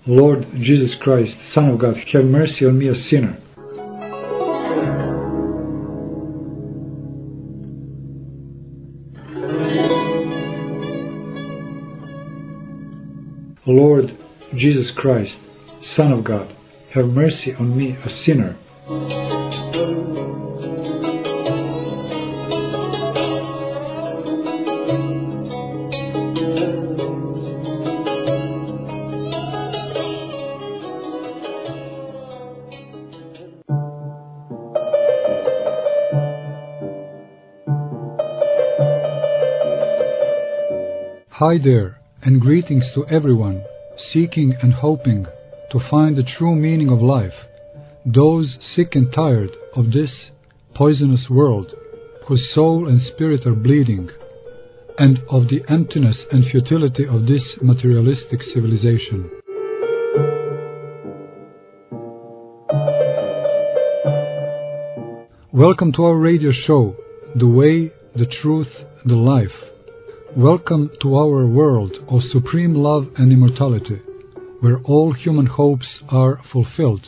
Lord Jesus Christ, Son of God, have mercy on me, a sinner. Lord Jesus Christ, Son of God, have mercy on me, a sinner. Hi there, and greetings to everyone seeking and hoping to find the true meaning of life, those sick and tired of this poisonous world, whose soul and spirit are bleeding, and of the emptiness and futility of this materialistic civilization. Welcome to our radio show, The Way, the Truth, the Life. Welcome to our world of supreme love and immortality, where all human hopes are fulfilled.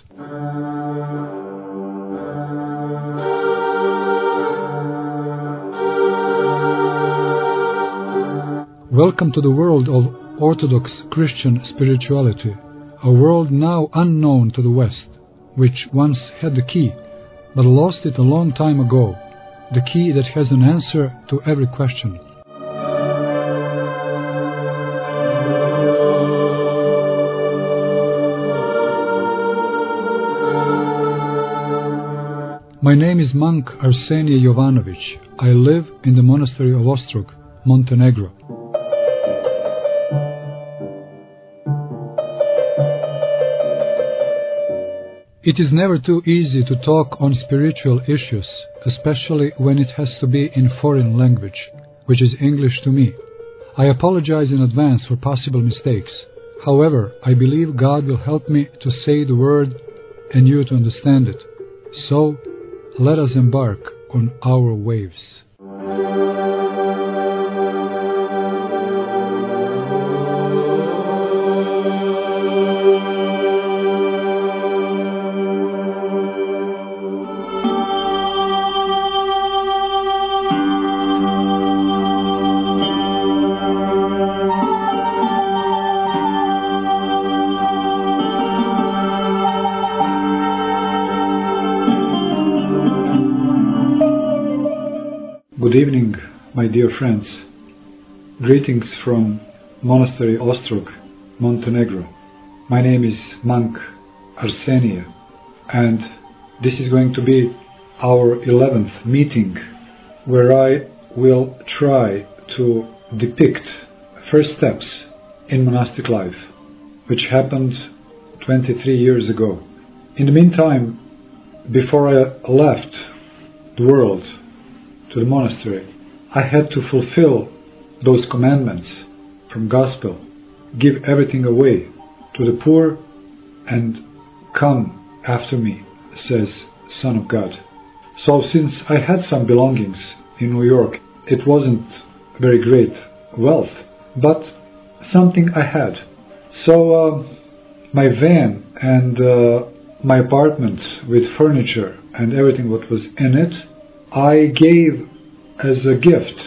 Welcome to the world of Orthodox Christian spirituality, a world now unknown to the West, which once had the key, but lost it a long time ago, the key that has an answer to every question. My name is Monk Arsenia Jovanovic. I live in the monastery of Ostrog, Montenegro. It is never too easy to talk on spiritual issues, especially when it has to be in foreign language, which is English to me. I apologize in advance for possible mistakes. However, I believe God will help me to say the word and you to understand it. So, let us embark on our waves. Good evening, my dear friends. Greetings from Monastery Ostrog, Montenegro. My name is Monk Arsenia, and this is going to be our 11th meeting, where I will try to depict first steps in monastic life, which happened 23 years ago. In the meantime, before I left the world to the monastery, I had to fulfill those commandments from Gospel, give everything away to the poor, and come after me, says Son of God. So since I had some belongings in New York, it wasn't very great wealth, but something I had. So my van and my apartment with furniture and everything what was in it, I gave as a gift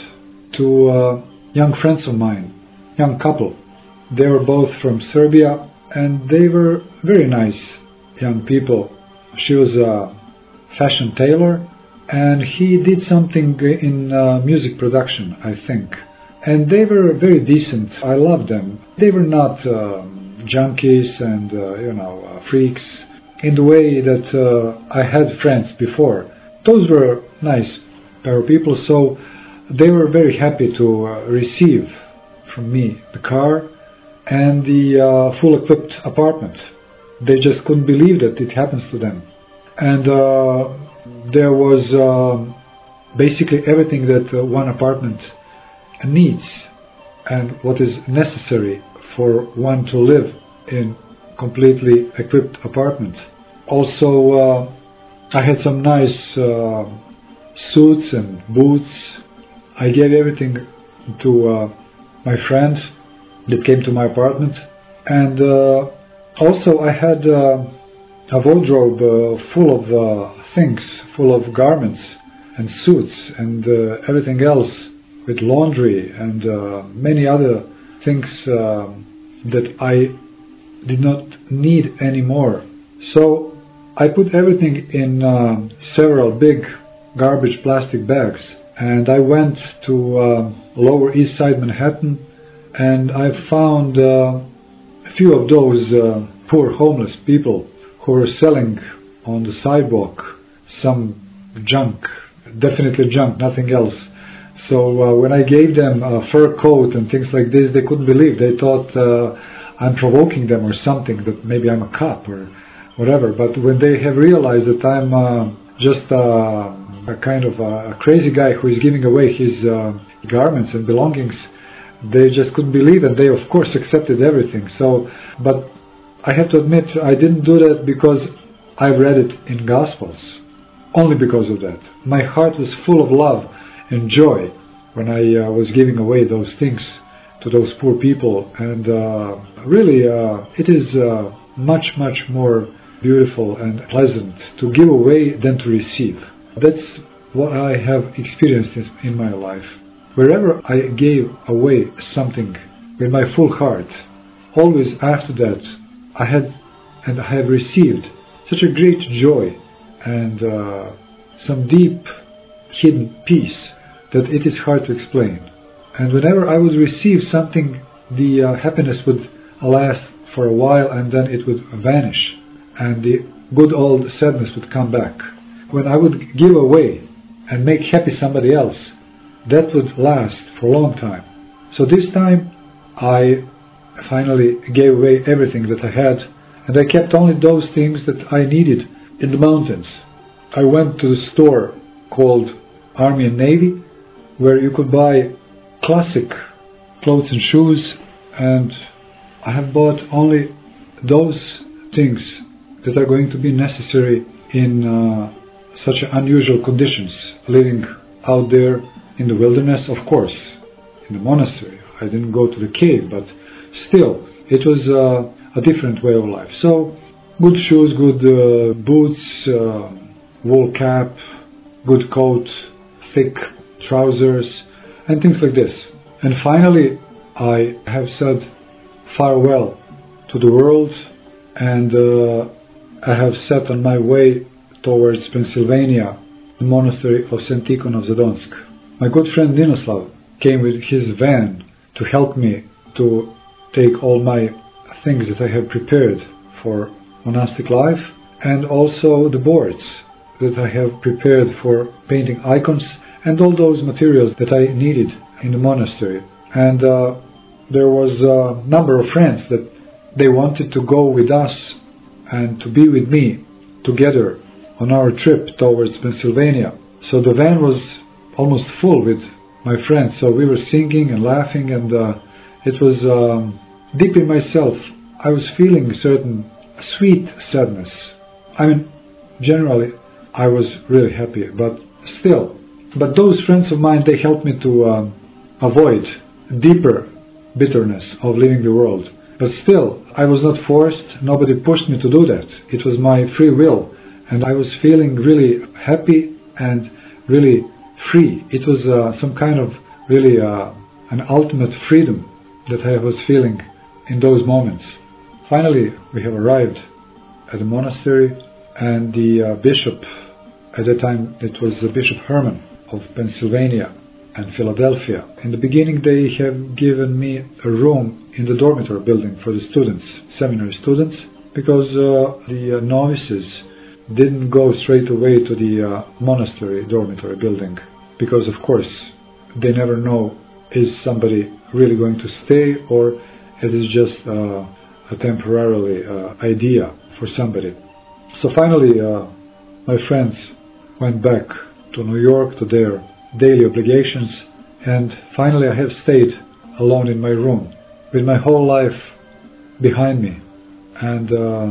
to young friends of mine, young couple. They were both from Serbia, and they were very nice young people. She was a fashion tailor, and he did something in music production, I think. And they were very decent. I loved them. They were not junkies and freaks in the way that I had friends before. Those were nice pair of people, so they were very happy to receive from me the car and the full equipped apartment. They just couldn't believe that it happens to them. And there was basically everything that one apartment needs and what is necessary for one to live in completely equipped apartment. Also, I had some nice suits and boots. I gave everything to my friend that came to my apartment, and Also, I had a wardrobe full of things, full of garments and suits and everything else, with laundry and many other things that I did not need anymore. So I put everything in several big garbage plastic bags, and I went to Lower East Side Manhattan, and I found a few of those poor homeless people who were selling on the sidewalk some junk, definitely junk, nothing else. So when I gave them a fur coat and things like this, they couldn't believe. They thought I'm provoking them or something, that maybe I'm a cop or whatever. But when they have realized that I'm just a kind of a crazy guy who is giving away his garments and belongings, they just couldn't believe it. They of course accepted everything. So, but I have to admit, I didn't do that because I read it in Gospels. Only because of that. My heart was full of love and joy when I was giving away those things to those poor people. And really, it is much, much more beautiful and pleasant to give away than to receive. That's what I have experienced in my life. Wherever I gave away something with my full heart, always after that I had and I have received such a great joy and some deep hidden peace that it is hard to explain. And whenever I would receive something, the happiness would last for a while and then it would vanish and the good old sadness would come back. When I would give away and make happy somebody else, that would last for a long time. So this time I finally gave away everything that I had, and I kept only those things that I needed in the mountains. I went to the store called Army and Navy, where you could buy classic clothes and shoes, and I have bought only those things that are going to be necessary in such unusual conditions, living out there in the wilderness, of course, in the monastery. I didn't go to the cave, but still, it was a different way of life. So, good shoes, good boots, wool cap, good coat, thick trousers, and things like this. And finally, I have said farewell to the world, and I have set on my way towards Pennsylvania, the monastery of St. Tikhon of Zadonsk. My good friend Ninoslav came with his van to help me to take all my things that I have prepared for monastic life, and also the boards that I have prepared for painting icons and all those materials that I needed in the monastery. And there was a number of friends that they wanted to go with us and to be with me together on our trip towards Pennsylvania. So the van was almost full with my friends. So we were singing and laughing, and it was deep in myself. I was feeling a certain sweet sadness. I mean, generally, I was really happy, but still. But those friends of mine, they helped me to avoid deeper bitterness of leaving the world. But still, I was not forced. Nobody pushed me to do that. It was my free will. And I was feeling really happy and really free. It was some kind of really an ultimate freedom that I was feeling in those moments. Finally, we have arrived at the monastery, and the bishop, at that time it was Bishop Herman of Pennsylvania and Philadelphia. In the beginning they have given me a room in the dormitory building for the students, seminary students, because the novices didn't go straight away to the monastery dormitory building, because of course they never know, is somebody really going to stay or it is just a temporarily idea for somebody. So finally my friends went back to New York to their daily obligations, and finally I have stayed alone in my room with my whole life behind me. And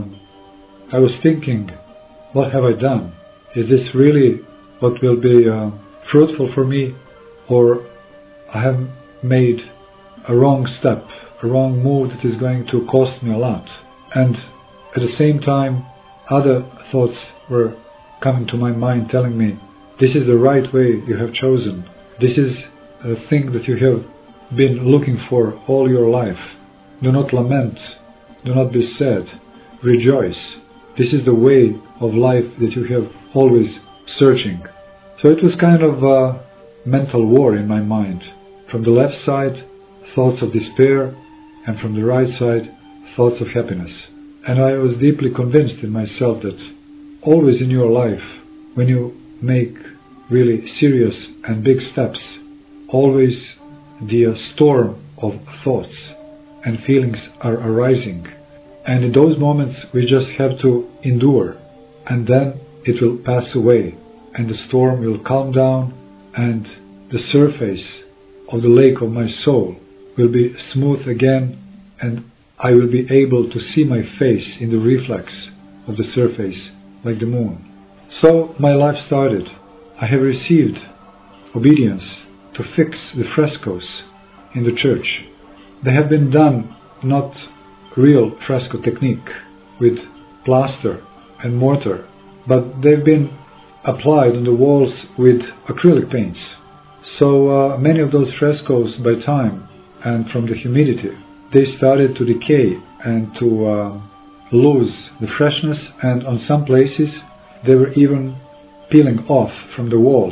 I was thinking, what have I done? Is this really what will be fruitful for me, or I have made a wrong step, a wrong move that is going to cost me a lot? And at the same time, other thoughts were coming to my mind telling me, this is the right way you have chosen. This is a thing that you have been looking for all your life. Do not lament. Do not be sad. Rejoice. This is the way of life that you have always searching. So it was kind of a mental war in my mind. From the left side, thoughts of despair, and from the right side, thoughts of happiness. And I was deeply convinced in myself that always in your life, when you make really serious and big steps, always the storm of thoughts and feelings are arising. And in those moments we just have to endure, and then it will pass away, and the storm will calm down, and the surface of the lake of my soul will be smooth again, and I will be able to see my face in the reflex of the surface like the moon. So my life started. I have received obedience to fix the frescoes in the church. They have been done not real fresco technique with plaster and mortar, but they've been applied on the walls with acrylic paints. So many of those frescoes, by time and from the humidity, they started to decay and to lose the freshness, and on some places they were even peeling off from the walls.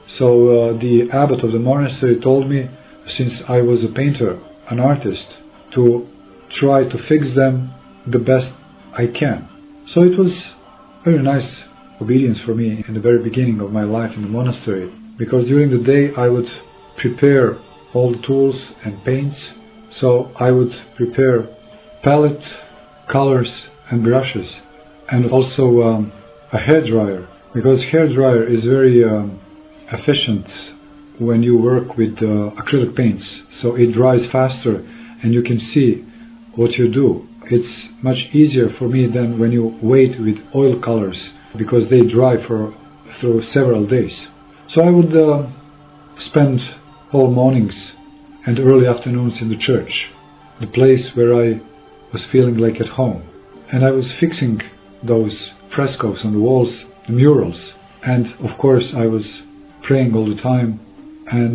So the abbot of the monastery told me, since I was a painter, an artist, to try to fix them the best I can. So it was very nice obedience for me in the very beginning of my life in the monastery, because during the day I would prepare all the tools and paints. So I would prepare palette, colors and brushes, and also a hairdryer, because hairdryer is very efficient when you work with acrylic paints. So it dries faster and you can see what you do. It's much easier for me than when you wait with oil colors, because they dry through several days. So I would spend whole mornings and early afternoons in the church, the place where I was feeling like at home. And I was fixing those frescoes on the walls, the murals, and of course I was praying all the time, and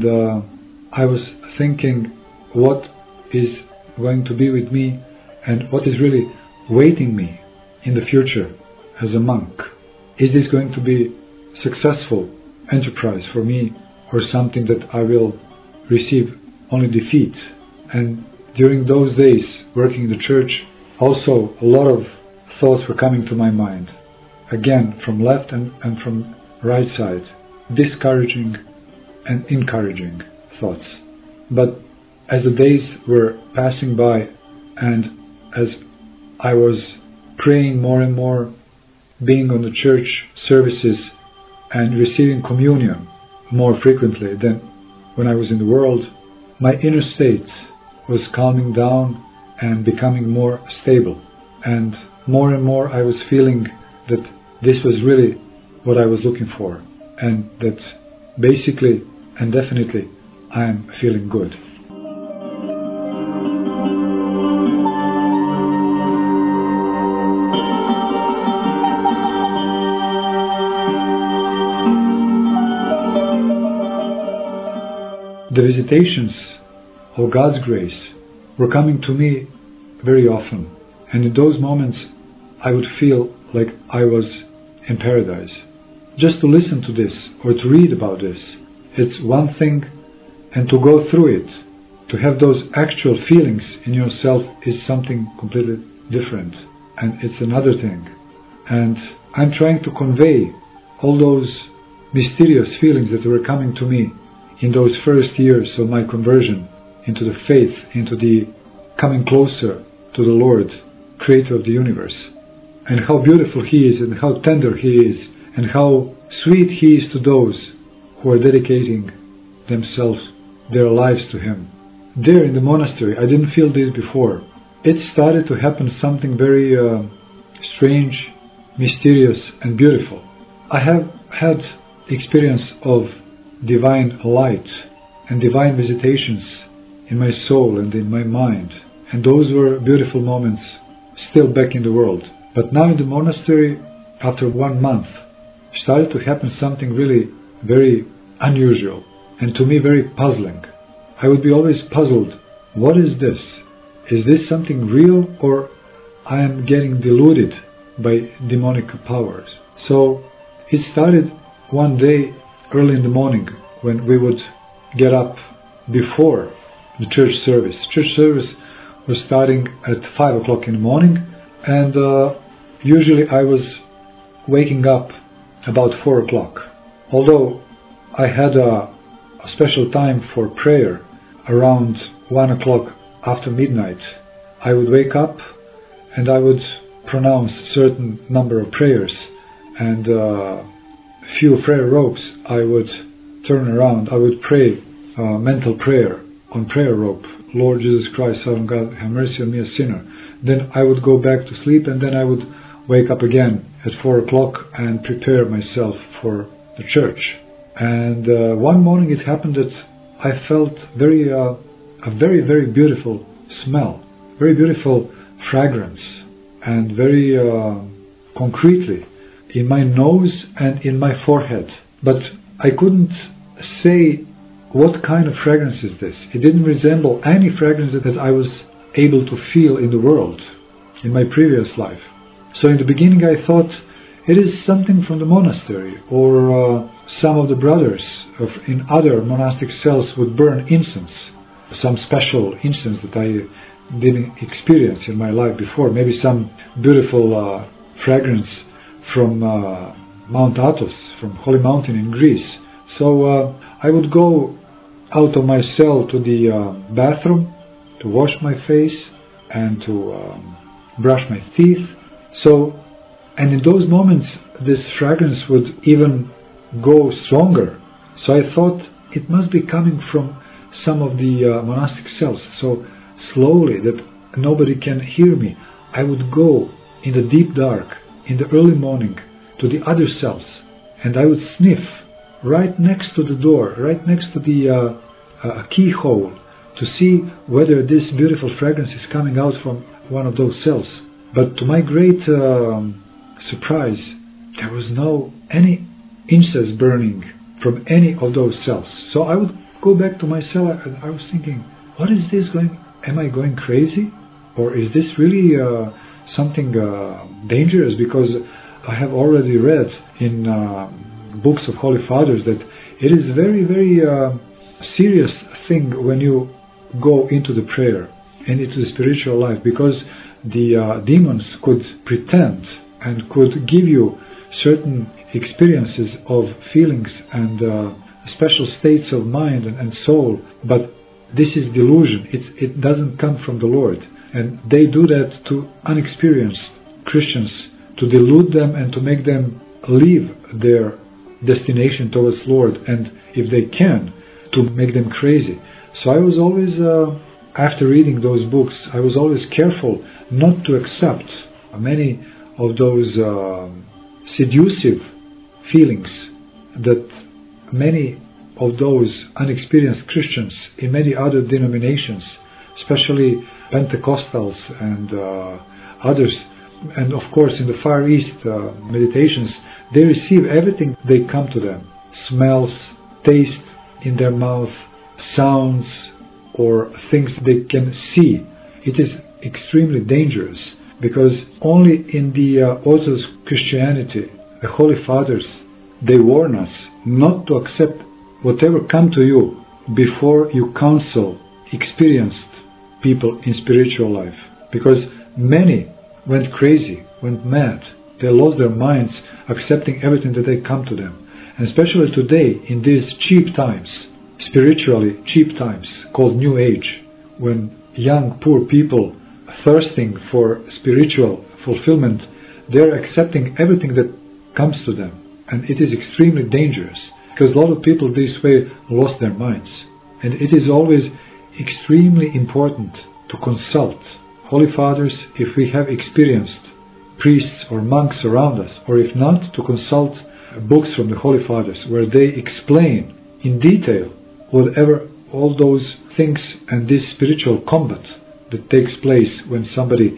I was thinking what is going to be with me and what is really waiting me in the future as a monk. Is this going to be a successful enterprise for me, or something that I will receive only defeat? And during those days working in the church, also a lot of thoughts were coming to my mind, again from left and from right side, discouraging and encouraging thoughts. But as the days were passing by, and as I was praying more and more, being on the church services and receiving communion more frequently than when I was in the world, my inner state was calming down and becoming more stable. And more I was feeling that this was really what I was looking for, and that basically and definitely I am feeling good. The visitations of God's grace were coming to me very often, and in those moments I would feel like I was in paradise. Just to listen to this or to read about this, it's one thing, and to go through it, to have those actual feelings in yourself, is something completely different, and it's another thing. And I'm trying to convey all those mysterious feelings that were coming to me in those first years of my conversion into the faith, into the coming closer to the Lord, Creator of the universe, and how beautiful He is, and how tender He is, and how sweet He is to those who are dedicating themselves, their lives to Him. There in the monastery, I didn't feel this before. It started to happen something very strange, mysterious and beautiful. I have had experience of divine light and divine visitations in my soul and in my mind, and those were beautiful moments still back in the world. But now in the monastery, after 1 month, started to happen something really very unusual, and to me very puzzling. I would be always puzzled, what is this? Is this something real, or I am getting deluded by demonic powers? So it started one day early in the morning, when we would get up before the church service. Church service was starting at 5 o'clock in the morning, and usually I was waking up about 4 o'clock. Although I had a special time for prayer around 1 o'clock after midnight, I would wake up and I would pronounce a certain number of prayers, and few prayer ropes I would turn around. I would pray mental prayer on prayer rope. Lord Jesus Christ, Son of God, have mercy on me, a sinner. Then I would go back to sleep, and then I would wake up again at 4 o'clock and prepare myself for the church. And one morning it happened that I felt a very, very beautiful smell, very beautiful fragrance, and very concretely in my nose and in my forehead. But I couldn't say what kind of fragrance is this. It didn't resemble any fragrance that I was able to feel in the world, in my previous life. So in the beginning I thought it is something from the monastery, or some of the brothers in other monastic cells would burn incense, some special incense that I didn't experience in my life before, maybe some beautiful fragrance from Mount Athos, from Holy Mountain in Greece. So I would go out of my cell to the bathroom to wash my face and to brush my teeth. And in those moments this fragrance would even go stronger. So I thought it must be coming from some of the monastic cells. So slowly, that nobody can hear me, I would go in the deep dark, in the early morning, to the other cells, and I would sniff right next to the door, right next to the keyhole, to see whether this beautiful fragrance is coming out from one of those cells. But to my great surprise, there was no any incense burning from any of those cells. So I would go back to my cell, and I was thinking, what is this going? Am I going crazy? Or is this really something dangerous? Because I have already read in books of Holy Fathers that it is a very, very serious thing when you go into the prayer and into the spiritual life, because the demons could pretend and could give you certain experiences of feelings and special states of mind and soul, but this is delusion. It doesn't come from the Lord, and they do that to unexperienced Christians, to delude them and to make them leave their destination towards Lord, and if they can, to make them crazy. So I was always, after reading those books, I was always careful not to accept many of those seductive feelings that many of those unexperienced Christians in many other denominations, especially Pentecostals and others, and of course in the Far East meditations, they receive everything they come to them. Smells, taste in their mouth, sounds, or things they can see. It is extremely dangerous, because only in the Orthodox Christianity, the Holy Fathers, they warn us not to accept whatever come to you before you counsel experienced people in spiritual life. Because many went crazy, went mad. They lost their minds accepting everything that they come to them. And especially today, in these cheap times, spiritually cheap times, called New Age, when young, poor people thirsting for spiritual fulfillment, they're accepting everything that comes to them. And it is extremely dangerous, because a lot of people this way lost their minds. And it is always extremely important to consult Holy Fathers if we have experienced priests or monks around us, or if not, to consult books from the Holy Fathers where they explain in detail whatever all those things and this spiritual combat that takes place when somebody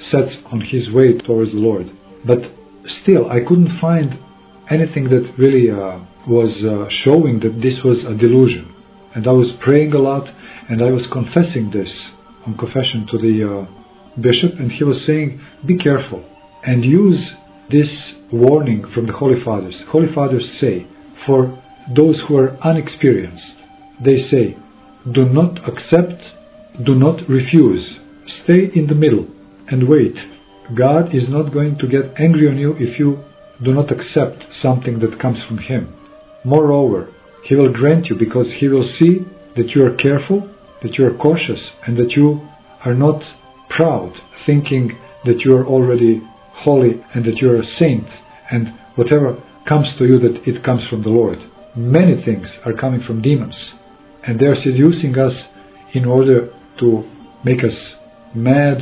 sets on his way towards the Lord. But still, I couldn't find anything that really was showing that this was a delusion. And I was praying a lot, and I was confessing this on confession to the bishop, and he was saying, be careful and use this warning from the Holy Fathers. Holy Fathers say, for those who are unexperienced, they say, do not accept, do not refuse. Stay in the middle and wait. God is not going to get angry on you if you do not accept something that comes from Him. Moreover, He will grant you because He will see that you are careful, that you are cautious, and that you are not proud, thinking that you are already holy and that you are a saint, and whatever comes to you, that it comes from the Lord. Many things are coming from demons, and they are seducing us in order to make us mad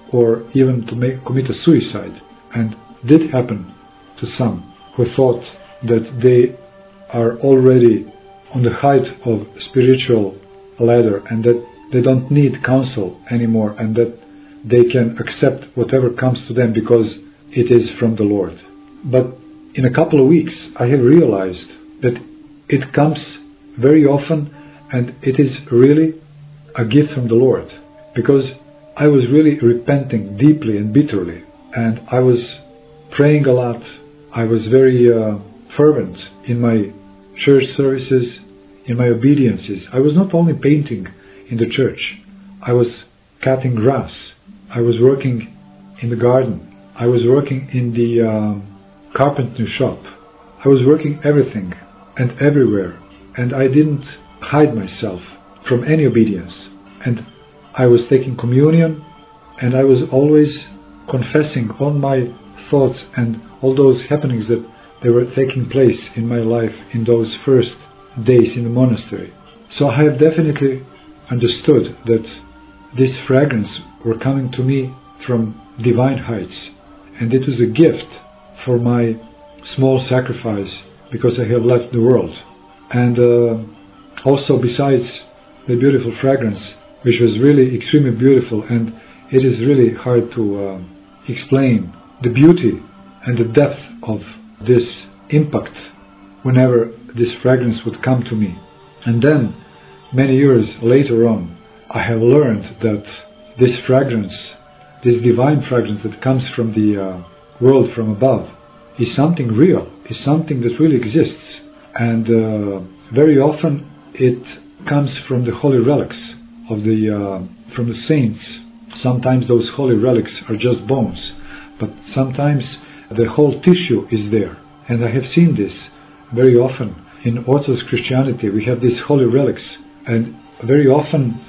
or even to commit a suicide. And did happen to some who thought that they are already on the height of spiritual ladder and that they don't need counsel anymore and that they can accept whatever comes to them because it is from the Lord. But in a couple of weeks I have realized that it comes very often and it is really a gift from the Lord, because I was really repenting deeply and bitterly, and I was praying a lot. I was very fervent in my church services, in my obediences. I was not only painting in the church, I was cutting grass, I was working in the garden, I was working in the carpentry shop, I was working everything and everywhere, and I didn't hide myself from any obedience. And I was taking communion, and I was always confessing all my thoughts and all those happenings that they were taking place in my life in those first days in the monastery. So I have definitely understood that this fragrance were coming to me from divine heights, and it was a gift for my small sacrifice because I have left the world. And also besides the beautiful fragrance, which was really extremely beautiful, and it is really hard to explain the beauty and the depth of this impact whenever this fragrance would come to me. And then, many years later on, I have learned that this fragrance, this divine fragrance that comes from the world from above, is something real, is something that really exists. And very often it comes from the holy relics of from the saints. Sometimes those holy relics are just bones, but sometimes the whole tissue is there. And I have seen this very often in Orthodox Christianity. We have these holy relics, and very often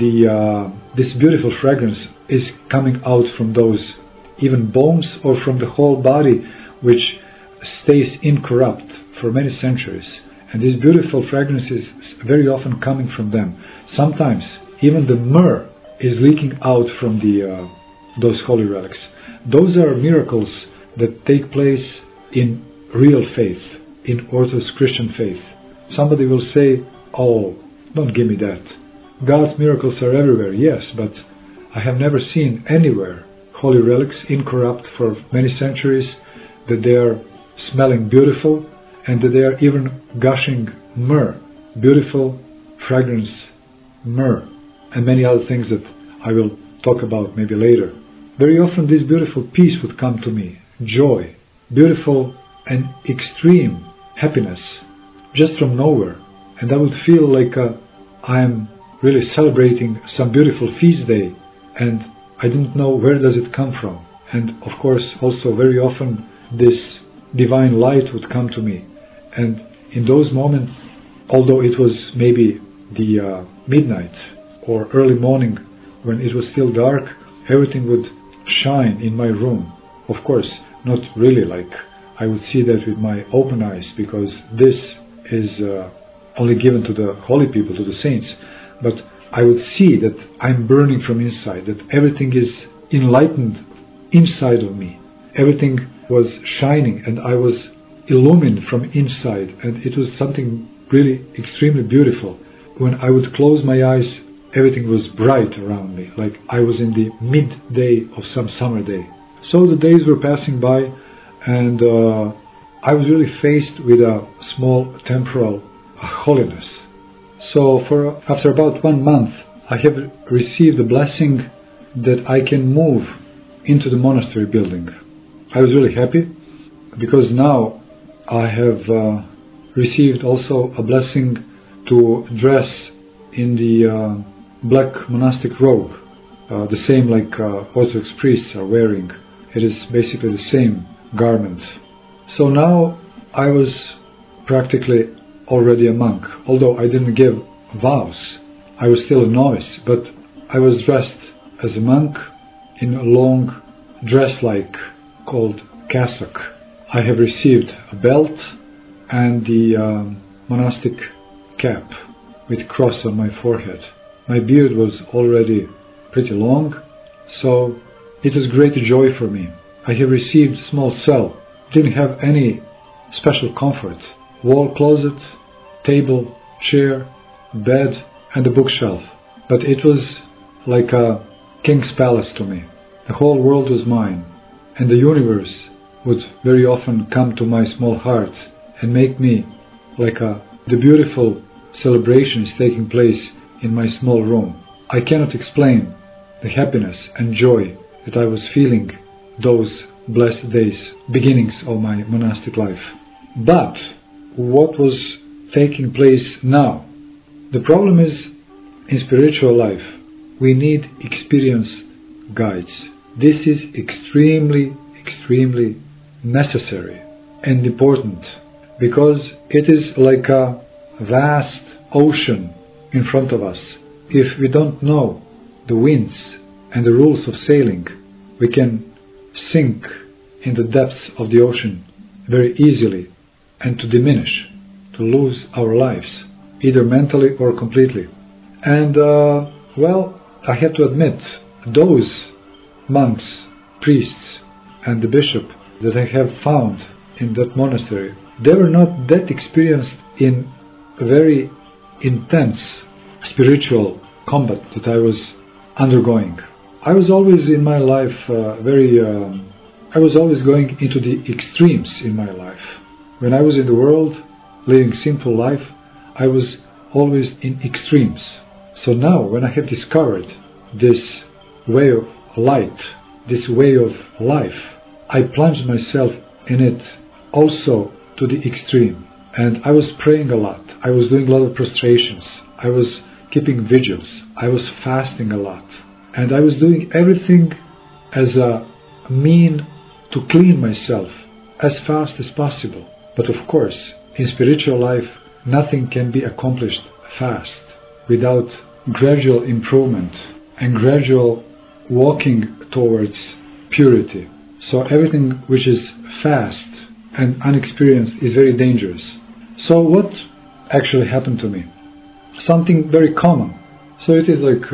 this beautiful fragrance is coming out from those even bones or from the whole body, which stays incorrupt for many centuries. And this beautiful fragrance is very often coming from them. Sometimes even the myrrh is leaking out from those holy relics. Those are miracles that take place in real faith, in Orthodox Christian faith. Somebody will say, oh, don't give me that. God's miracles are everywhere, yes, but I have never seen anywhere holy relics incorrupt for many centuries, that they are smelling beautiful, and that they are even gushing myrrh, beautiful fragrance myrrh, and many other things that I will talk about maybe later. Very often this beautiful peace would come to me, joy, beautiful and extreme happiness, just from nowhere, and I would feel like I am really celebrating some beautiful feast day, and I didn't know where does it come from. And of course also very often this divine light would come to me, and in those moments, although it was maybe the midnight or early morning when it was still dark, everything would shine in my room. Of course, not really like I would see that with my open eyes, because this is only given to the holy people, to the saints, but I would see that I'm burning from inside, that everything is enlightened inside of me. Everything was shining and I was illumined from inside, and it was something really extremely beautiful. When I would close my eyes, everything was bright around me, like I was in the midday of some summer day. So the days were passing by, and I was really faced with a small temporal holiness. So after about 1 month, I have received the blessing that I can move into the monastery building. I was really happy because now I have received also a blessing to dress in the black monastic robe, the same like Orthodox priests are wearing. It is basically the same garment. So now I was practically already a monk. Although I didn't give vows, I was still a novice, but I was dressed as a monk in a long dress-like called cassock. I have received a belt and the monastic cap with cross on my forehead. My beard was already pretty long, so it was great joy for me. I have received a small cell. Didn't have any special comfort. Wall closet, table, chair, bed, and a bookshelf. But it was like a king's palace to me. The whole world was mine, and the universe would very often come to my small heart and make me like the beautiful celebration is taking place in my small room. I cannot explain the happiness and joy that I was feeling those blessed days, beginnings of my monastic life. But what was taking place now? The problem is, in spiritual life, we need experienced guides. This is extremely, extremely necessary and important, because it is like a vast ocean in front of us. If we don't know the winds and the rules of sailing, we can sink in the depths of the ocean very easily and to diminish, to lose our lives, either mentally or completely. And well, I have to admit, those monks, priests, and the bishop that I have found in that monastery, they were not that experienced in a very intense spiritual combat that I was undergoing. I was always in my life I was always going into the extremes in my life. When I was in the world, living simple life, I was always in extremes. So now, when I have discovered this way of light, this way of life, I plunged myself in it also to the extreme. And I was praying a lot. I was doing a lot of prostrations. I was keeping vigils. I was fasting a lot. And I was doing everything as a mean to clean myself as fast as possible. But of course, in spiritual life, nothing can be accomplished fast without gradual improvement and gradual walking towards purity. So everything which is fast and unexperienced is very dangerous. So what actually happened to me? Something very common. So it is like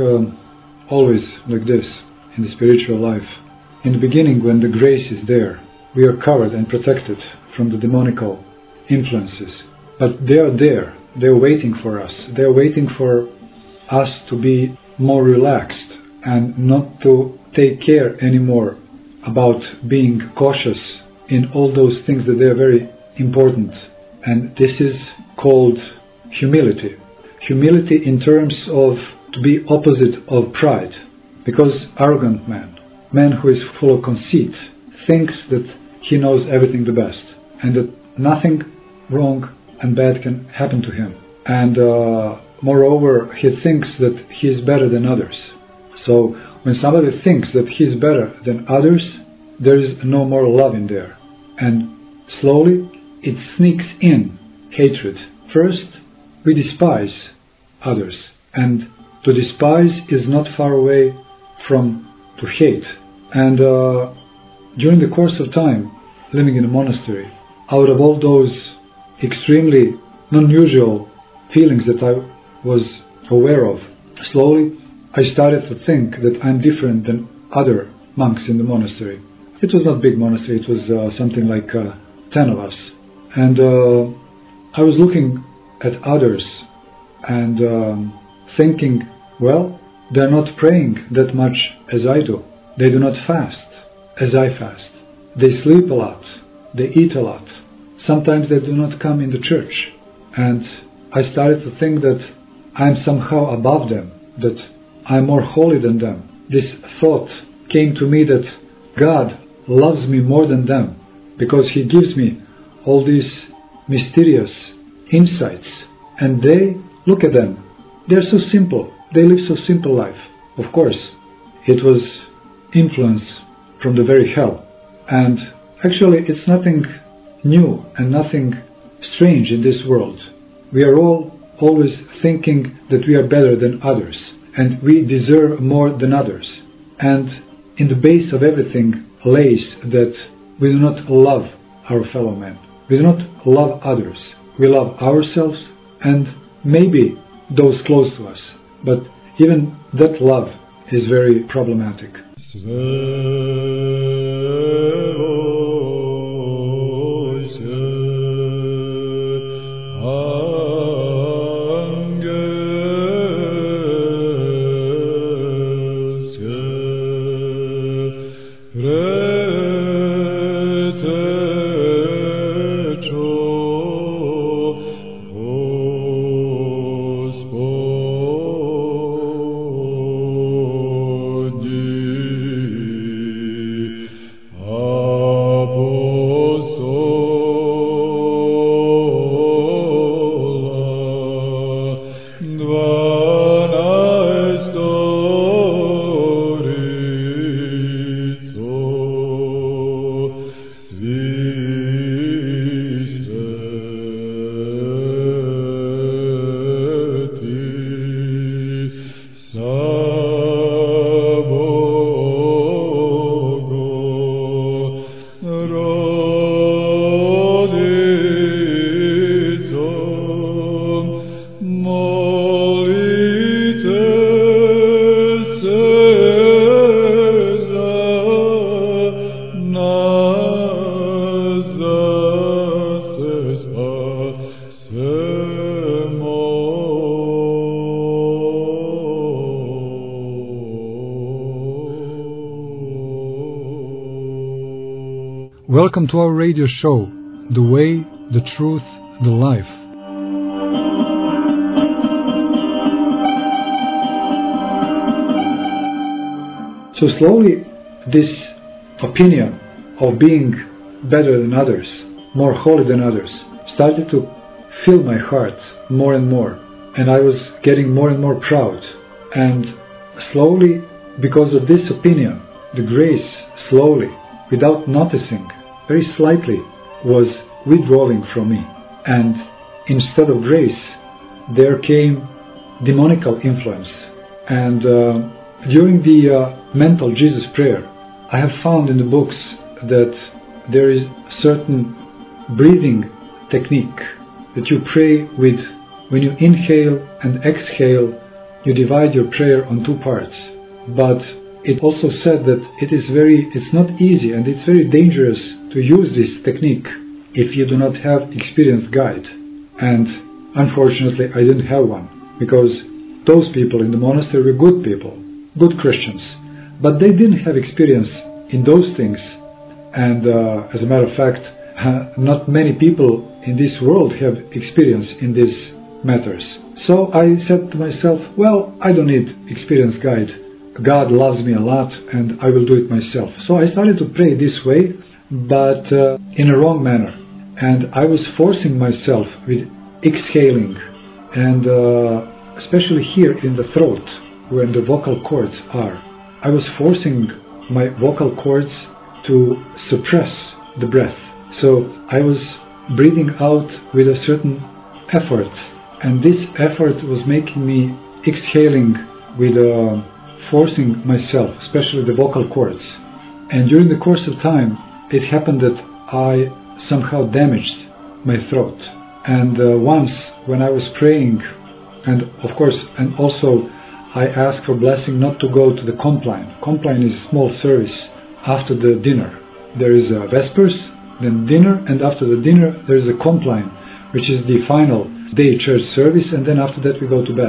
always like this in the spiritual life. In the beginning, when the grace is there, we are covered and protected from the demonical influences. But they are there. They are waiting for us. They are waiting for us to be more relaxed and not to take care anymore about being cautious in all those things that they are very important. And this is called humility. Humility in terms of to be opposite of pride. Because arrogant man who is full of conceit, thinks that he knows everything the best and that nothing wrong and bad can happen to him. And moreover, he thinks that he is better than others. So when somebody thinks that he is better than others, there is no more love in there. And slowly it sneaks in hatred. First, we despise others. And to despise is not far away from to hate. And during the course of time, living in a monastery, out of all those extremely non-usual feelings that I was aware of, slowly I started to think that I'm different than other monks in the monastery. It was not a big monastery, it was something like 10 of us. And I was looking at others and thinking Well, they're not praying that much as I do. They do not fast as I fast. They sleep a lot. They eat a lot. Sometimes they do not come in the church. And I started to think that I'm somehow above them, that I'm more holy than them. This thought came to me that God loves me more than them because He gives me all these mysterious insights. And they, look at them, they're so simple. They live so simple life. Of course, it was influence from the very hell. And actually, it's nothing new and nothing strange in this world. We are all always thinking that we are better than others and we deserve more than others. And in the base of everything lays that we do not love our fellow men. We do not love others. We love ourselves and maybe those close to us. But even that love is very problematic. Welcome to our radio show, The Way, the Truth, the Life. So slowly, this opinion of being better than others, more holy than others, started to fill my heart more and more. And I was getting more and more proud. And slowly, because of this opinion, the grace slowly, without noticing, very slightly, was withdrawing from me. And instead of grace, there came demonical influence. And during the mental Jesus prayer, I have found in the books that there is a certain breathing technique that you pray with. When you inhale and exhale, you divide your prayer on two parts. But it also said that it's not easy and it's very dangerous to use this technique if you do not have experienced guide. And unfortunately, I didn't have one, because those people in the monastery were good people, good Christians, but they didn't have experience in those things. And as a matter of fact, not many people in this world have experience in these matters. So I said to myself, well, I don't need experienced guide. God loves me a lot and I will do it myself. So I started to pray this way, but in a wrong manner. And I was forcing myself with exhaling, and especially here in the throat, where the vocal cords are. I was forcing my vocal cords to suppress the breath. So I was breathing out with a certain effort. And this effort was making me exhaling with forcing myself, especially the vocal cords. And during the course of time, it happened that I somehow damaged my throat. And once when I was praying, and of course, and also I asked for blessing not to go to the compline. Compline is a small service after the dinner. There is a Vespers, then dinner, and after the dinner there is a compline, which is the final day church service, and then after that we go to bed.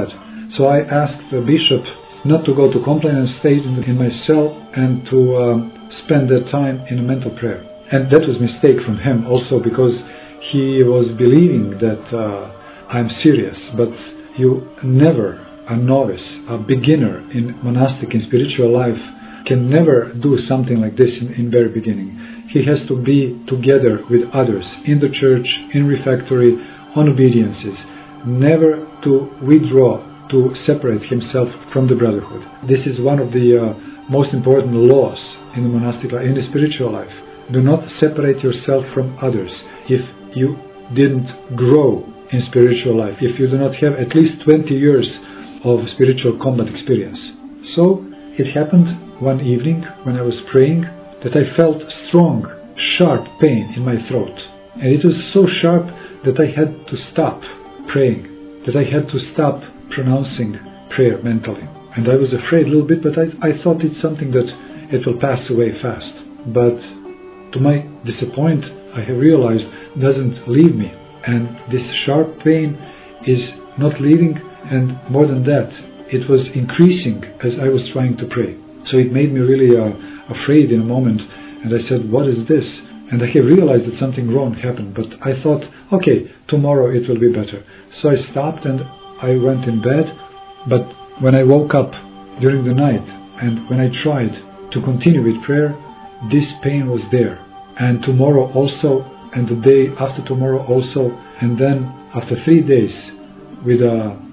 So I asked the bishop not to go to complain and stayed in my cell and to spend that time in a mental prayer. And that was a mistake from him also, because he was believing that I'm serious. But you never, a novice, a beginner in monastic, in spiritual life, can never do something like this in very beginning. He has to be together with others in the church, in refectory, on obediences, never to withdraw, to separate himself from the brotherhood. This is one of the most important laws in the monastic life, in the spiritual life. Do not separate yourself from others if you didn't grow in spiritual life, if you do not have at least 20 years of spiritual combat experience. So it happened one evening when I was praying that I felt strong, sharp pain in my throat. And it was so sharp that I had to stop praying, that I had to stop pronouncing prayer mentally. And I was afraid a little bit, but I thought it's something that it will pass away fast. But to my disappointment, I have realized it doesn't leave me. And this sharp pain is not leaving, and more than that, it was increasing as I was trying to pray. So it made me really afraid in a moment, and I said, what is this? And I have realized that something wrong happened, but I thought, okay, tomorrow it will be better. So I stopped and I went in bed, but when I woke up during the night and when I tried to continue with prayer, this pain was there. And tomorrow also, and the day after tomorrow also, and then after 3 days with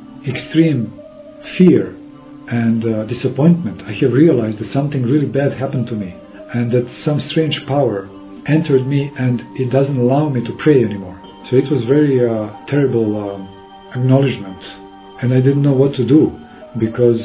extreme fear and disappointment, I have realized that something really bad happened to me, and that some strange power entered me and it doesn't allow me to pray anymore. So it was very terrible acknowledgement, and I didn't know what to do, because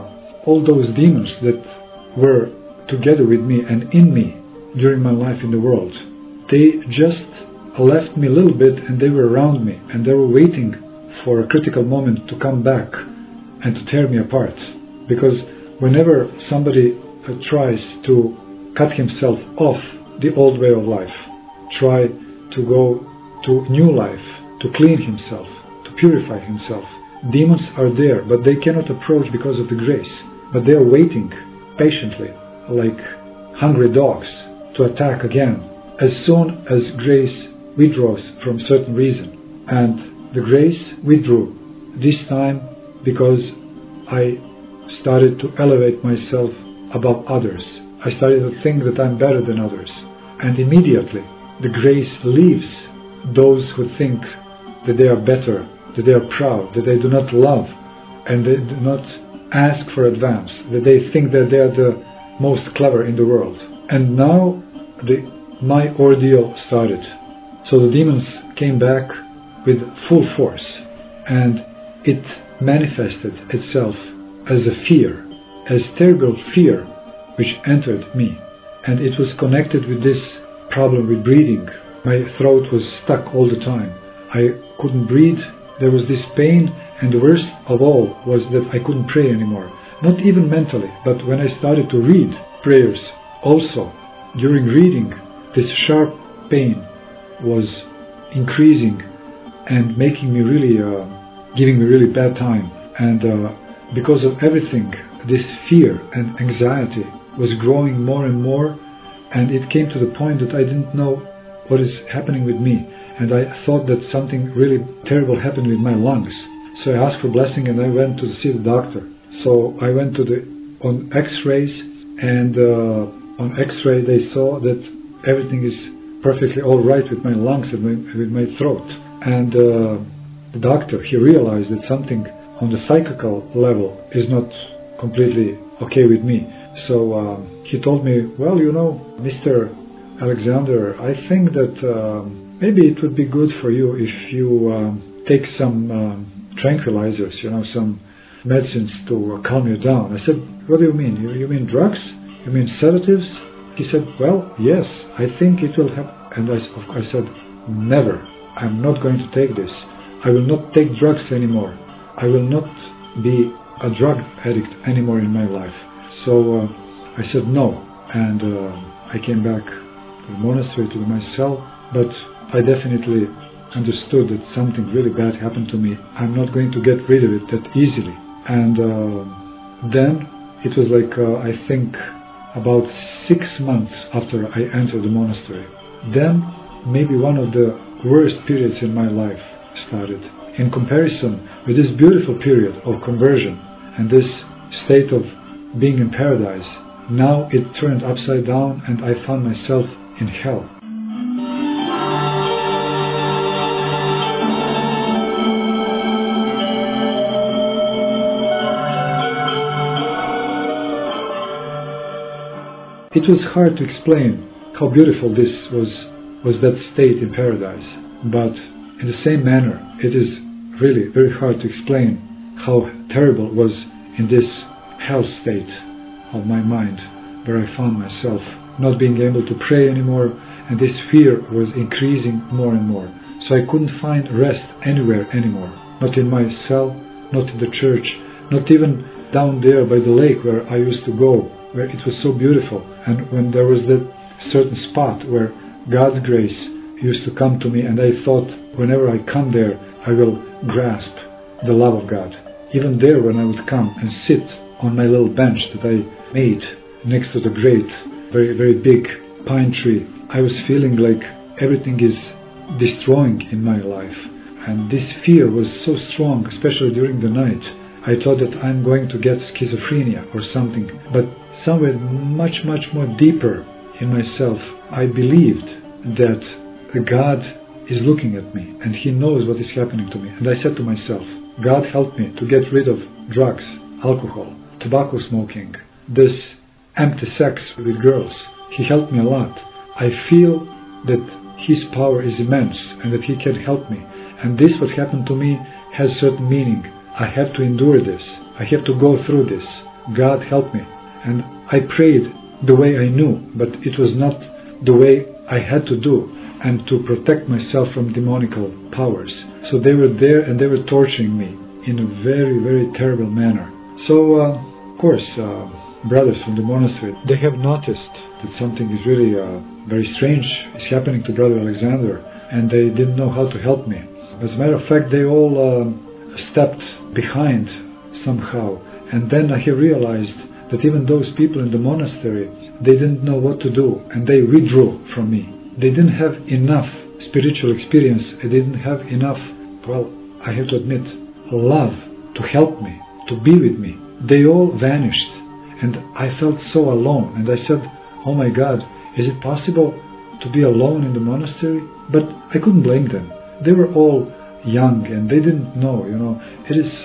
all those demons that were together with me and in me during my life in the world, they just left me a little bit, and they were around me, and they were waiting for a critical moment to come back and to tear me apart. Because whenever somebody tries to cut himself off the old way of life, try to go to new life, to clean himself, to purify himself, demons are there, but they cannot approach because of the grace. But they are waiting patiently, like hungry dogs, to attack again as soon as grace withdraws from certain reason. And the grace withdrew this time because I started to elevate myself above others. I started to think that I'm better than others. And immediately the grace leaves those who think that they are better, that they are proud, that they do not love, and they do not ask for advance, that they think that they are the most clever in the world. And now my ordeal started. So the demons came back with full force, and it manifested itself as a fear, as terrible fear, which entered me. And it was connected with this problem with breathing. My throat was stuck all the time. I couldn't breathe. There was this pain, and the worst of all was that I couldn't pray anymore. Not even mentally, but when I started to read prayers also, during reading, this sharp pain was increasing and making me really, giving me really bad time. And because of everything, this fear and anxiety was growing more and more, and it came to the point that I didn't know what is happening with me. And I thought that something really terrible happened with my lungs. So I asked for blessing, and I went to see the doctor. So I went on X-rays, and on X-ray they saw that everything is perfectly all right with my lungs and with my throat. And the doctor, he realized that something on the psychical level is not completely okay with me. So he told me, well, you know, Mr. Alexander, I think that maybe it would be good for you if you take some tranquilizers, some medicines to calm you down. I said, what do you mean? You mean drugs? You mean sedatives? He said, well, yes, I think it will help. And I said, never. I'm not going to take this. I will not take drugs anymore. I will not be a drug addict anymore in my life. So I said no. And I came back to the monastery, to my cell. But I definitely understood that something really bad happened to me. I'm not going to get rid of it that easily. And then it was like, I think, about 6 months after I entered the monastery. Then maybe one of the worst periods in my life started. In comparison with this beautiful period of conversion and this state of being in paradise, now it turned upside down and I found myself in hell. It was hard to explain how beautiful this was that state in paradise, but in the same manner it is really very hard to explain how terrible it was in this hell state of my mind, where I found myself not being able to pray anymore, and this fear was increasing more and more. So I couldn't find rest anywhere anymore, not in my cell, not in the church, not even down there by the lake where I used to go, where it was so beautiful, and when there was that certain spot where God's grace used to come to me, and I thought whenever I come there I will grasp the love of God. Even there, when I would come and sit on my little bench that I made next to the great, very, very big pine tree, I was feeling like everything is destroying in my life, and this fear was so strong, especially during the night. I thought that I'm going to get schizophrenia or something, but somewhere much, much more deeper in myself, I believed that God is looking at me and He knows what is happening to me. And I said to myself, God help me to get rid of drugs, alcohol, tobacco smoking, this empty sex with girls. He helped me a lot. I feel that His power is immense and that He can help me. And this, what happened to me, has certain meaning. I have to endure this. I have to go through this. God help me. And I prayed the way I knew, but it was not the way I had to do, and to protect myself from demonical powers. So they were there and they were torturing me in a very, very terrible manner. So, of course, brothers from the monastery, they have noticed that something is really very strange is happening to Brother Alexander, and they didn't know how to help me. As a matter of fact, they all stepped behind somehow, and then I realized that even those people in the monastery, they didn't know what to do, and they withdrew from me. They didn't have enough spiritual experience. They didn't have enough, well, I have to admit, love to help me, to be with me. They all vanished, and I felt so alone. And I said, oh my God, is it possible to be alone in the monastery? But I couldn't blame them. They were all young and they didn't know, It is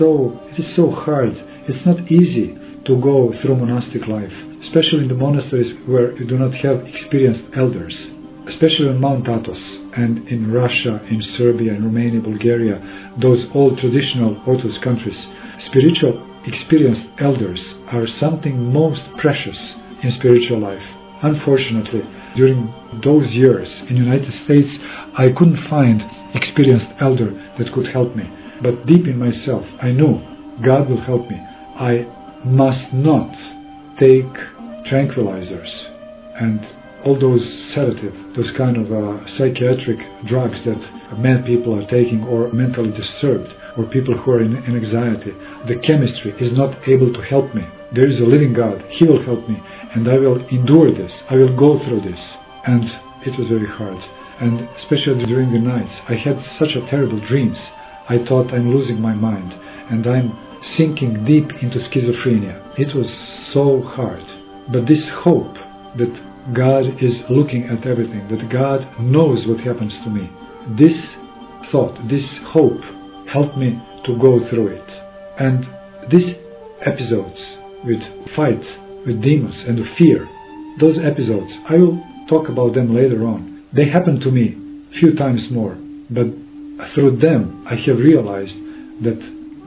so hard. It's not easy to go through monastic life, especially in the monasteries where you do not have experienced elders. Especially on Mount Athos and in Russia, in Serbia, in Romania, Bulgaria, those old traditional Orthodox countries, spiritual experienced elders are something most precious in spiritual life. Unfortunately, during those years in the United States, I couldn't find experienced elder that could help me. But deep in myself, I knew God will help me. I must not take tranquilizers and all those sedative, those kind of psychiatric drugs that mad people are taking, or mentally disturbed, or people who are in anxiety. The chemistry is not able to help me. There is a living God. He will help me, and I will endure this. I will go through this. And it was very hard. And especially during the nights, I had such a terrible dreams. I thought I'm losing my mind, and I'm sinking deep into schizophrenia. It was so hard. But this hope that God is looking at everything, that God knows what happens to me, this thought, this hope helped me to go through it. And these episodes with fights, with demons and with fear, those episodes, I will talk about them later on. They happened to me a few times more, but through them I have realized that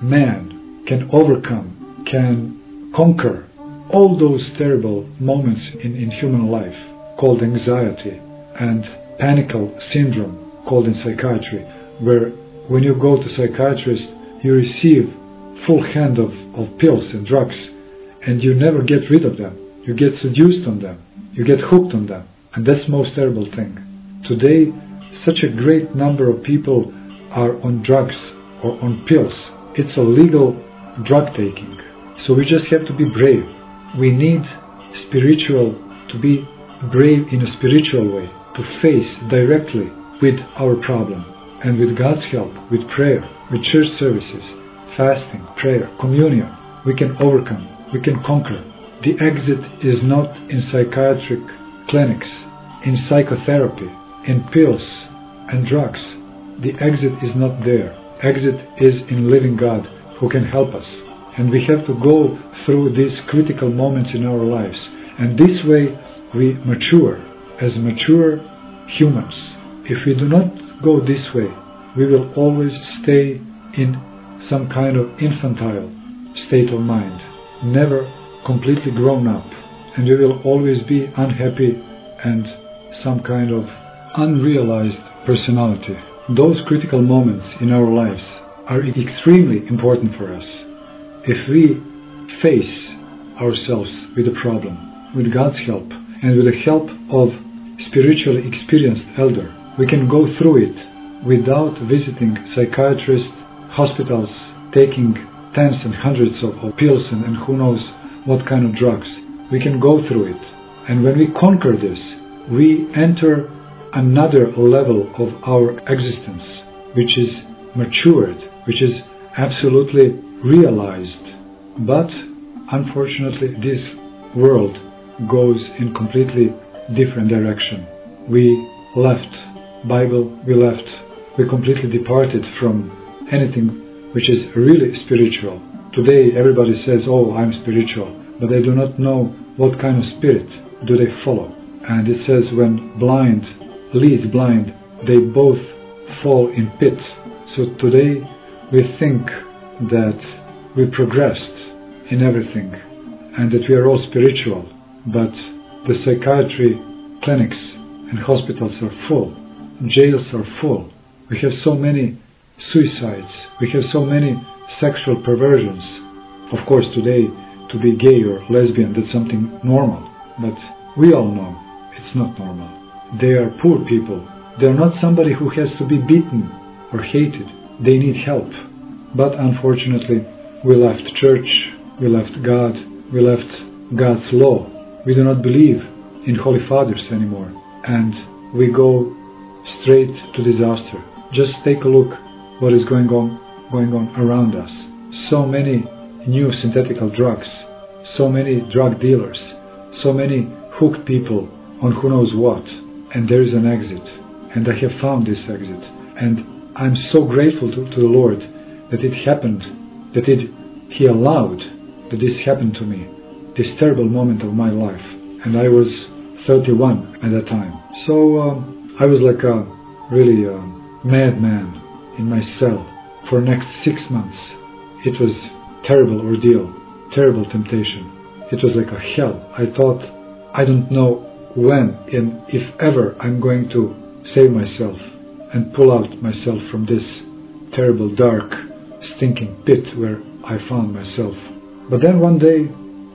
man can overcome, can conquer all those terrible moments in human life called anxiety and panical syndrome called in psychiatry, where when you go to psychiatrist you receive full hand of pills and drugs, and you never get rid of them. You get seduced on them. You get hooked on them. And that's the most terrible thing. Today, such a great number of people are on drugs or on pills. It's a legal drug taking. So we just have to be brave. We need to be brave in a spiritual way, to face directly with our problem. And with God's help, with prayer, with church services, fasting, prayer, communion, we can overcome, we can conquer. The exit is not in psychiatric clinics, in psychotherapy, in pills and drugs. The exit is not there. Exit is in living God who can help us. And we have to go through these critical moments in our lives. And this way we mature as mature humans. If we do not go this way, we will always stay in some kind of infantile state of mind, never completely grown up. And we will always be unhappy and some kind of unrealized personality. Those critical moments in our lives are extremely important for us. If we face ourselves with a problem, with God's help, and with the help of spiritually experienced elder, we can go through it without visiting psychiatrists, hospitals, taking tens and hundreds of pills and who knows what kind of drugs. We can go through it. And when we conquer this, we enter another level of our existence, which is matured, which is absolutely realized. But unfortunately, this world goes in completely different direction. We left Bible, we completely departed from anything which is really spiritual. Today everybody says, oh, I'm spiritual, but they do not know what kind of spirit do they follow. And it says when blind leads blind, they both fall in pits. So today we think that we progressed in everything and that we are all spiritual, but the psychiatry clinics and hospitals are full, jails are full. We have so many suicides, we have so many sexual perversions. Of course today to be gay or lesbian, that's something normal, but we all know it's not normal. They are poor people. They are not somebody who has to be beaten or hated. They need help. But unfortunately, we left church, we left God, we left God's law. We do not believe in Holy Fathers anymore. And we go straight to disaster. Just take a look what is going on around us. So many new synthetical drugs, so many drug dealers, so many hooked people on who knows what. And there is an exit, and I have found this exit, and I'm so grateful to the Lord that it happened, that He allowed that this happened to me, this terrible moment of my life. And I was 31 at that time. So I was like a really madman in my cell for the next 6 months. It was terrible ordeal, terrible temptation. It was like a hell. I thought, I don't know when and if ever I'm going to save myself and pull out myself from this terrible, dark, stinking pit where I found myself. But then one day,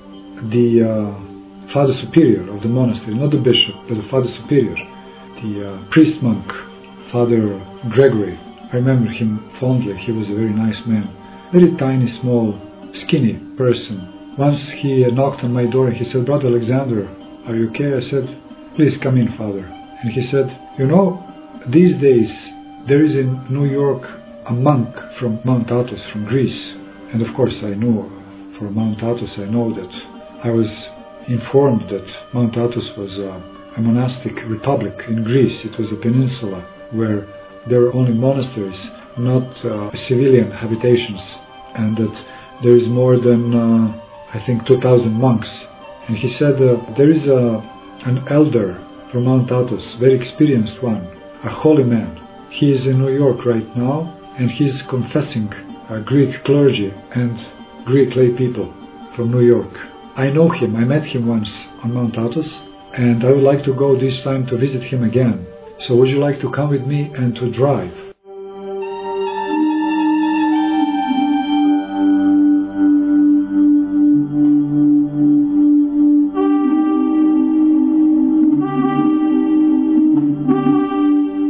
the Father Superior of the monastery, not the bishop, but the Father Superior, the priest monk, Father Gregory, I remember him fondly. He was a very nice man, very tiny, small, skinny person. Once he knocked on my door and he said, Brother Alexander, are you okay? I said, please come in, Father. And he said, you know, these days there is in New York a monk from Mount Athos, from Greece. And of course I knew, for Mount Athos I know that I was informed that Mount Athos was a monastic republic in Greece. It was a peninsula where there were only monasteries, not civilian habitations. And that there is more than, I think, 2,000 monks. And he said, there is an elder from Mount Athos, very experienced one, a holy man. He is in New York right now, and he is confessing Greek clergy and Greek lay people from New York. I know him, I met him once on Mount Athos, and I would like to go this time to visit him again. So would you like to come with me and to drive?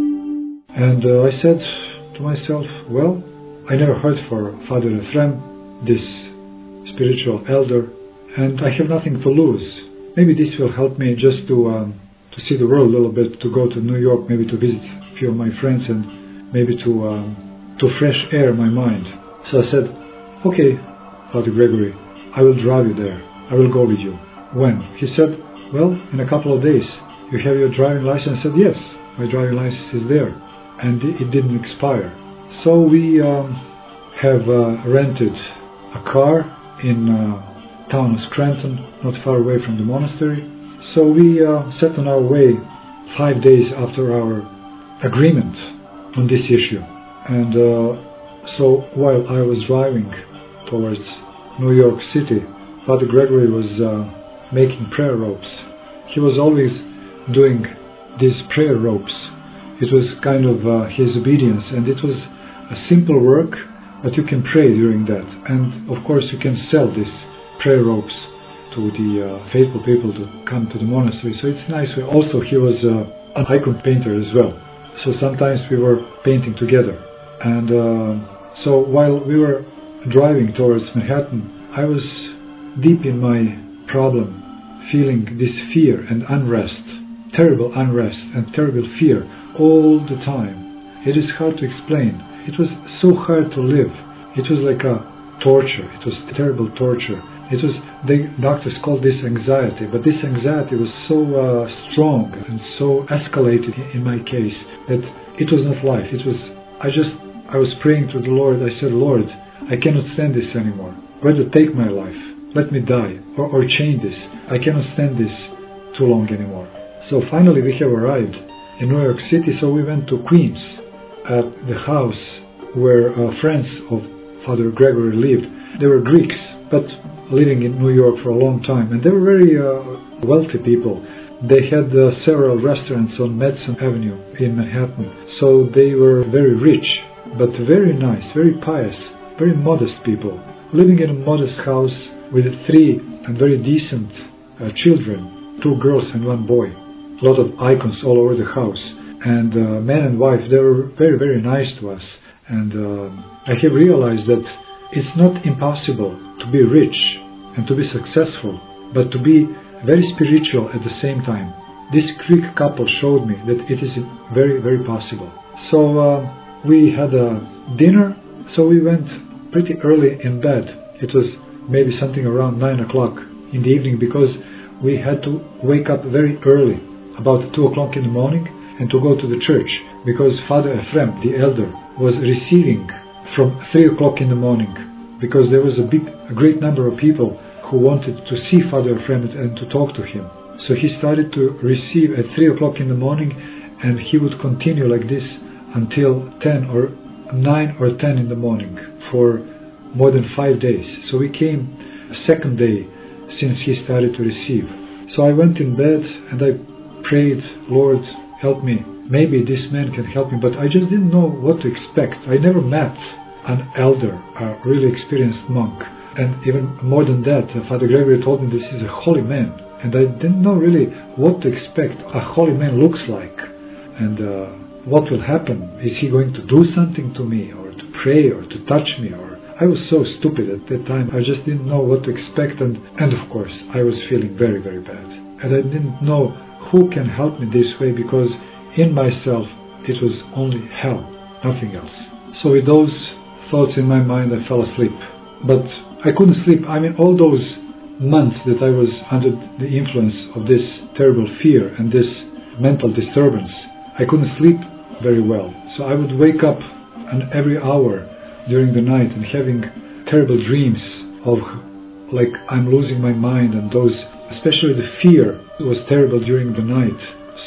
And I said to myself, well, I never heard for Father Ephrem. this spiritual elder, and I have nothing to lose. Maybe this will help me just to see the world a little bit, to go to New York, maybe to visit a few of my friends, and maybe to fresh air my mind. So I said, okay, Father Gregory, I will drive you there. I will go with you. When? He said, well, in a couple of days. You have your driving license? I said, yes, my driving license is there. And it didn't expire. So we have rented a car in town of Scranton, not far away from the monastery. So we set on our way 5 days after our agreement on this issue. And so while I was driving towards New York City, Father Gregory was making prayer ropes. He was always doing these prayer ropes. It was kind of his obedience, and it was a simple work, but you can pray during that. And of course you can sell these prayer ropes to the faithful people to come to the monastery. So it's nice. Also, he was an icon painter as well. So sometimes we were painting together. And so while we were driving towards Manhattan, I was deep in my problem, feeling this fear and unrest, terrible unrest and terrible fear all the time. It is hard to explain. It was so hard to live. It was like a torture. It was terrible torture. It was, the doctors called this anxiety, but this anxiety was so strong and so escalated in my case that it was not life. It was, I was praying to the Lord. I said, Lord, I cannot stand this anymore. Whether take my life, let me die, or change this. I cannot stand this too long anymore. So finally we have arrived in New York City, so we went to Queens, at the house where friends of Father Gregory lived. They were Greeks, but living in New York for a long time, and they were very wealthy people. They had several restaurants on Madison Avenue in Manhattan, so they were very rich, but very nice, very pious, very modest people, living in a modest house with 3 and very decent children, 2 girls and 1 boy. A lot of icons all over the house, and man and wife, they were very, very nice to us. And I have realized that it's not impossible to be rich and to be successful, but to be very spiritual at the same time. This Greek couple showed me that it is very, very possible. So we had a dinner, so we went pretty early in bed. It was maybe something around 9 o'clock in the evening, because we had to wake up very early, about 2 o'clock in the morning, and to go to the church, because Father Ephraim, the elder, was receiving from 3 o'clock in the morning, because there was a great number of people who wanted to see Father Ephraim and to talk to him. So he started to receive at 3 o'clock in the morning, and he would continue like this until 10 or 9 or 10 in the morning for more than 5 days. So we came a second day since he started to receive. So I went in bed and I prayed, Lord, help me. Maybe this man can help me, but I just didn't know what to expect. I never met an elder, a really experienced monk. And even more than that, Father Gregory told me this is a holy man. And I didn't know really what to expect a holy man looks like. And what will happen? Is he going to do something to me, or to pray, or to touch me? Or I was so stupid at that time. I just didn't know what to expect. And of course, I was feeling very, very bad. And I didn't know who can help me this way, because in myself it was only hell, nothing else. So with those thoughts in my mind, I fell asleep. But I couldn't sleep. I mean, all those months that I was under the influence of this terrible fear and this mental disturbance, I couldn't sleep very well. So I would wake up every hour during the night and having terrible dreams of like I'm losing my mind, and those, especially the fear was terrible during the night.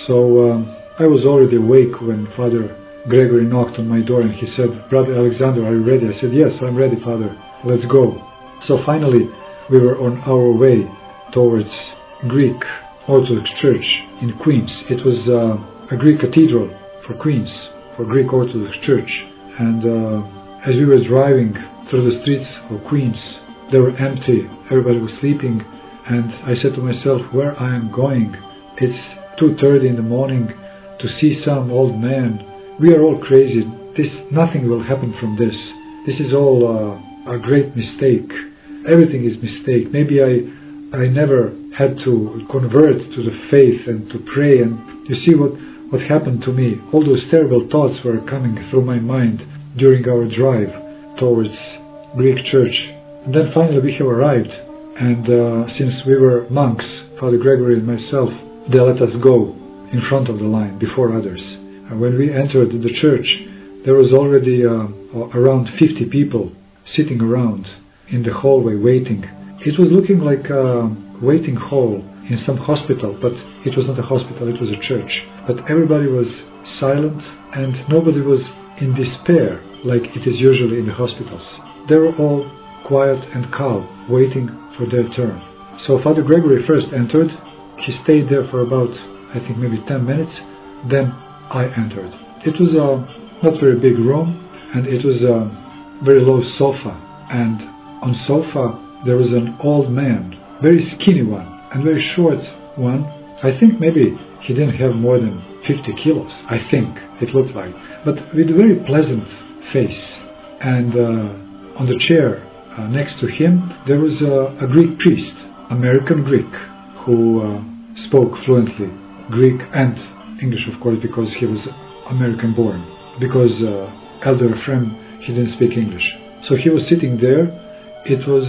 So I was already awake when Father Gregory knocked on my door, and he said, Brother Alexander, are you ready? I said, yes, I'm ready, Father. Let's go. So finally we were on our way towards Greek Orthodox Church in Queens. It was a Greek cathedral for Queens, for Greek Orthodox Church. And as we were driving through the streets of Queens, they were empty, everybody was sleeping, and I said to myself, where I am going? It's 2:30 in the morning to see some old man. We are all crazy. Nothing will happen from this. This is all a great mistake. Everything is mistake. Maybe I never had to convert to the faith and to pray. And you see what happened to me. All those terrible thoughts were coming through my mind during our drive towards Greek church. And then finally we have arrived. And since we were monks, Father Gregory and myself, they let us go in front of the line before others. And when we entered the church, there was already around 50 people sitting around in the hallway waiting. It was looking like a waiting hall in some hospital, but it was not a hospital, it was a church. But everybody was silent and nobody was in despair like it is usually in the hospitals. They were all quiet and calm, waiting for their turn. So Father Gregory first entered. He stayed there for about, I think, maybe 10 minutes. Then I entered. It was a not very big room, and it was a very low sofa. And on sofa there was an old man, very skinny one, and very short one. I think maybe he didn't have more than 50 kilos. I think it looked like, but with a very pleasant face. And on the chair next to him there was a Greek priest, American Greek, who spoke fluently Greek and English, of course, because he was American born. Because Elder Ephraim, he didn't speak English. So he was sitting there. It was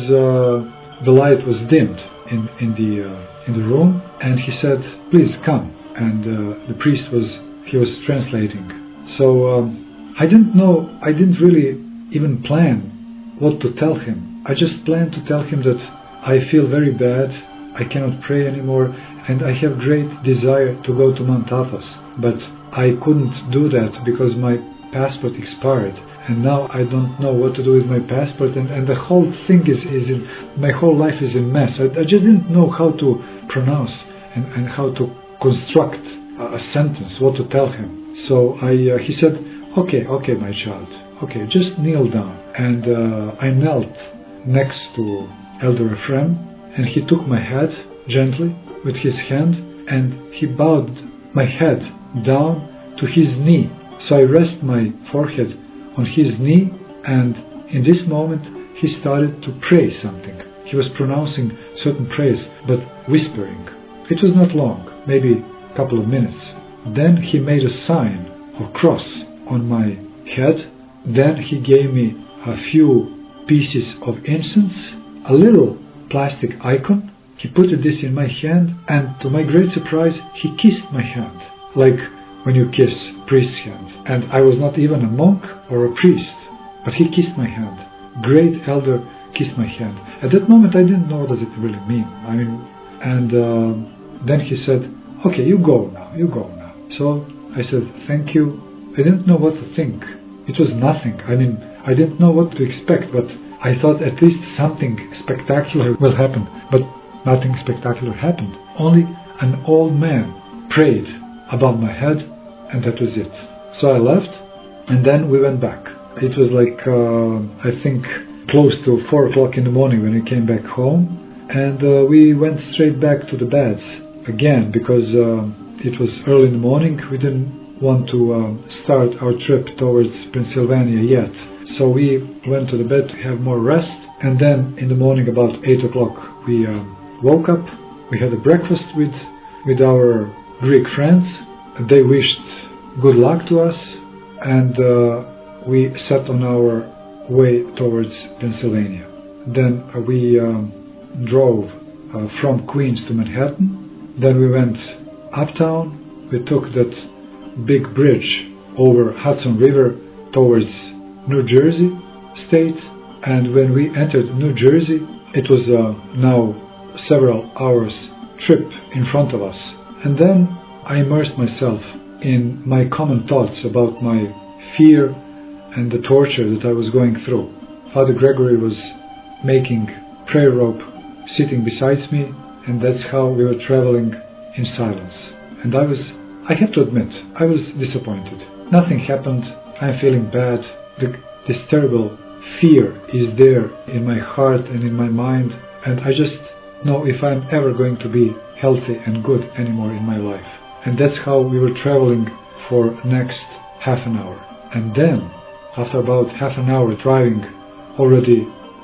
the light was dimmed in the room, and he said, "Please come." And the priest was translating. So I didn't know. I didn't really even plan what to tell him. I just planned to tell him that I feel very bad. I cannot pray anymore, and I have great desire to go to Mount Athos, but I couldn't do that because my passport expired, and now I don't know what to do with my passport, and the whole thing is in my whole life is in mess. I just didn't know how to pronounce and how to construct a sentence, what to tell him. So he said, okay, my child, okay, just kneel down. And I knelt next to Elder Ephraim, and he took my head gently with his hand, and he bowed my head down to his knee. So I rest my forehead on his knee, and in this moment he started to pray something. He was pronouncing certain prayers, but whispering. It was not long, maybe a couple of minutes. Then he made a sign of cross on my head. Then he gave me a few pieces of incense, a little plastic icon. He put this in my hand, and to my great surprise, he kissed my hand, like when you kiss priest's hand. And I was not even a monk or a priest, but he kissed my hand. Great elder kissed my hand. At that moment, I didn't know what does it really mean. Then he said, "Okay, you go now. So I said, "Thank you." I didn't know what to think. It was nothing. I didn't know what to expect, but I thought at least something spectacular will happen. But nothing spectacular happened. Only an old man prayed above my head, and that was it. So I left, and then we went back. It was like, I think, close to 4 o'clock in the morning when we came back home, and we went straight back to the beds again, because it was early in the morning. We didn't want to start our trip towards Pennsylvania yet. So we went to the bed to have more rest, and then in the morning about 8 o'clock we woke up. We had a breakfast with our Greek friends. They wished good luck to us, and we set on our way towards Pennsylvania. Then we drove from Queens to Manhattan. Then we went uptown. We took that big bridge over Hudson River towards New Jersey state, and when we entered New Jersey, it was now several hours trip in front of us. And then I immersed myself in my common thoughts about my fear and the torture that I was going through. Father Gregory was making prayer rope sitting beside me, and that's how we were traveling in silence. And I have to admit, I was disappointed. Nothing happened. I'm feeling bad. This terrible fear is there in my heart and in my mind, and I just know if I'm ever going to be healthy and good anymore in my life. And that's how we were traveling for next half an hour. And then, after about half an hour driving, already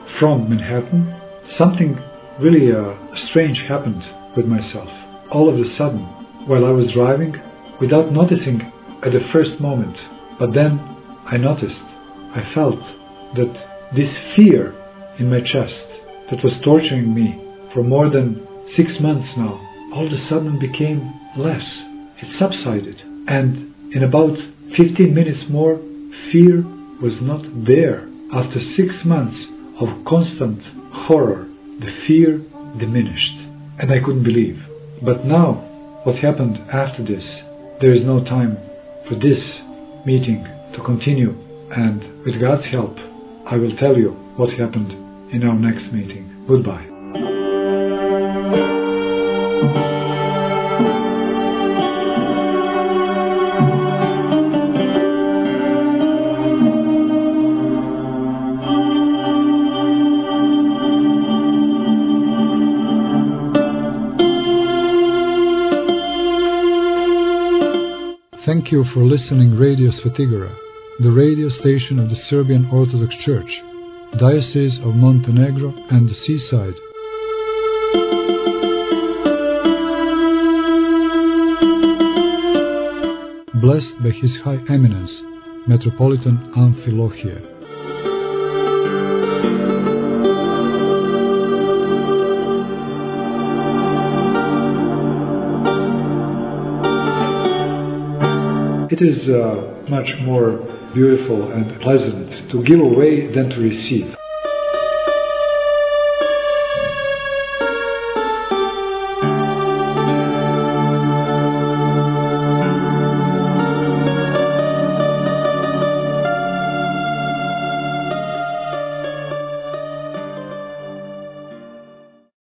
from Manhattan, something really strange happened with myself. All of a sudden, while I was driving, without noticing at the first moment, but then I noticed, I felt that this fear in my chest that was torturing me for more than 6 months now, all of a sudden became less. It subsided, and in about 15 minutes more, fear was not there. After 6 months of constant horror, the fear diminished, and I couldn't believe. But now, what happened after this, there is no time for this meeting to continue, and with God's help, I will tell you what happened in our next meeting. Goodbye. Thank you for listening Radio Svetigora, the radio station of the Serbian Orthodox Church, Diocese of Montenegro and the Seaside. Blessed by His High Eminence, Metropolitan Amphilohia. It is much more beautiful and pleasant to give away than to receive.